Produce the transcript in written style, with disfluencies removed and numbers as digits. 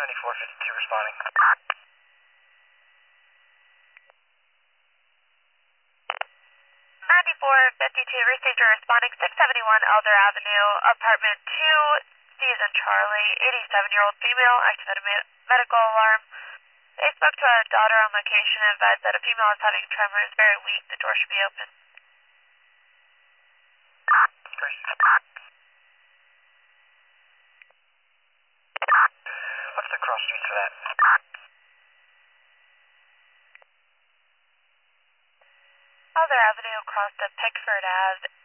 7452 responding. 9452, received a responding 671 Elder Avenue, apartment 2, Season Charlie, 87-year-old female, activated medical alarm. They spoke to a daughter on location and advised that a female is having tremors, very weak, the door should be open. What's the cross street for that? Elder Avenue across to Pickford Ave,